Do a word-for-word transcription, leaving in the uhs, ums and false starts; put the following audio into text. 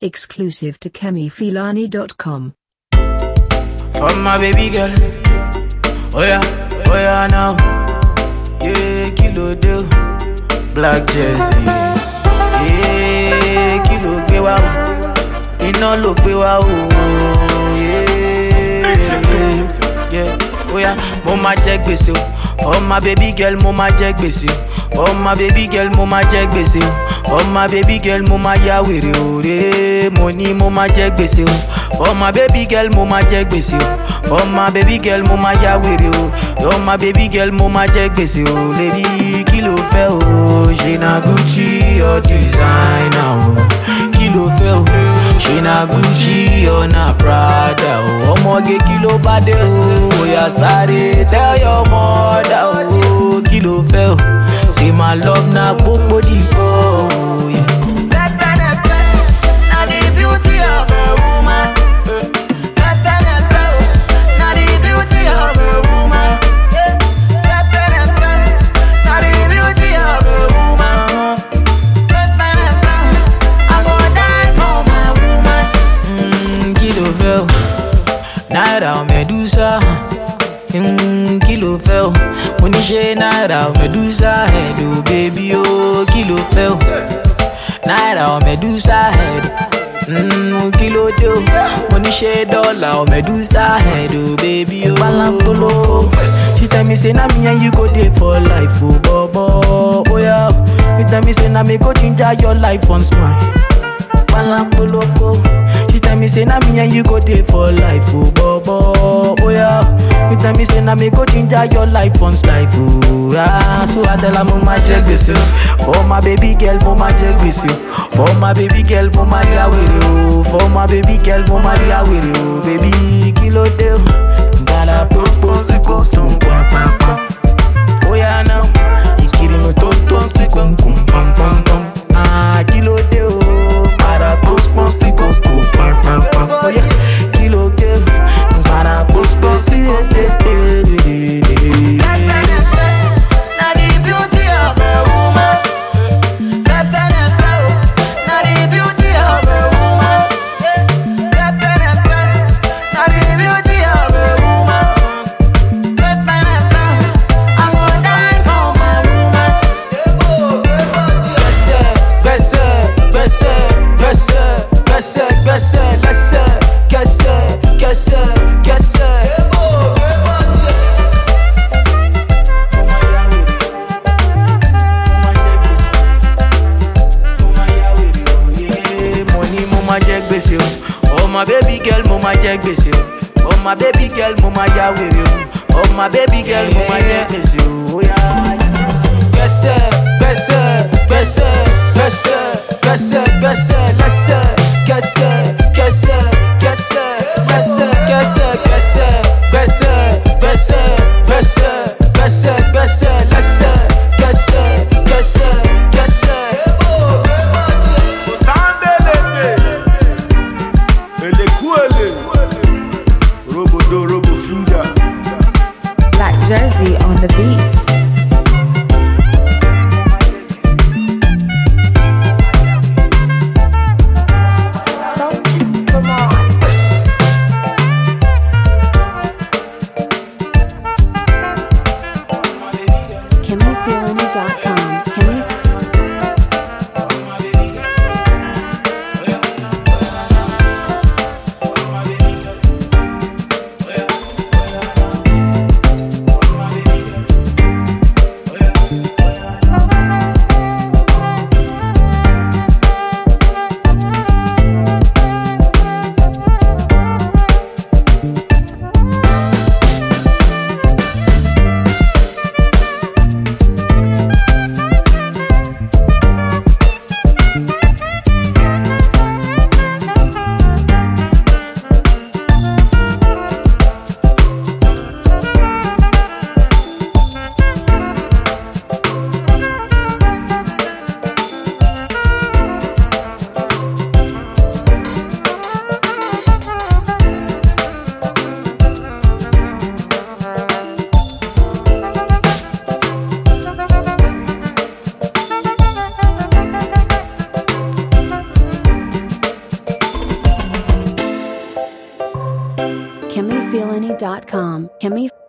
Exclusive to Kemi Filani dot com. For my baby girl. Oh yeah, oh yeah now. Yeah, kilo deal. Black Jersey. Yeah, kilo gbe wa o. Iná ló gbé wa o. Yeah, yeah. Oh yeah, mo ma jẹ gbèsè o. For my baby girl, mo ma jẹ gbèsè o. For my baby girl, mo ma jẹ gbèsè o. For my baby girl, mo ma ya wèrè o. Re, mo ní mo ma jẹ gbèsè o. For my baby girl, mo ma jẹ gbèsè o. For my baby girl, mo ma ya wèrè o. For my baby girl, mo ma jẹ gbèsè o. Lady, kí ló fẹ́ o? Ṣé na Gucci or designer o? Kí ló fẹ́ o? Ṣé na Gucci or na Prada o? Ọmọge kí ló bá dé o? Oya sáré tell your mother o. Kí ló fẹ́ o? Say my love na gbogbo dìbò o. Naira Medusa, mm, kilo fell. When you say Naira Medusa head, oh baby, oh kilo fell. Naira Medusa head, mm, kilo do. When you say dollar Medusa head, oh baby, oh Balampolo. She tell me say na me and you go there for life, oh bobo, oh yeah. You tell me say na me go ginger your life on smile. Balampolo. She tell me say na me and you go there for life, oh bobo, oh yeah. You tell me say na me go ginger your life on life, oh yeah. So I tell her mo ma jẹ gbèsè o. For my baby girl mo ma jẹ gbèsè o. For my baby girl mo ma ya wèrè o. For my baby girl mo ma ya wèrè o. Baby kí ló dé o? Gotta propose to go to pam pam pam. Oh yeah now. Ìkiri mi tó tó tí kò ń kùn pam pam pam. Ah kí ló dé o? Para propose to go to pam pam pam. Oh yeah, kilo give. Para propose to go to oh my baby girl, mo ma jẹ gbèsè o. Oh my baby girl, mo ma ya wèrè o. Oh my baby girl, mo ma jẹ gbèsè o. Oh yeah. Gbèsè, gbèsè, gbèsè, gbèsè, gbèsè, gbèsè, lẹ́sẹ̀, gbèsè, gbèsè, gbèsè, lẹ́sẹ̀, gbèsè, gbèsè, gbèsè, gbèsè, gbèsè, gbèsè, gbèsè, lẹ́sẹ̀, gbèsè, gbèsè, gbèsè. Black Jersey on the beat. So Filani dot com. Kemi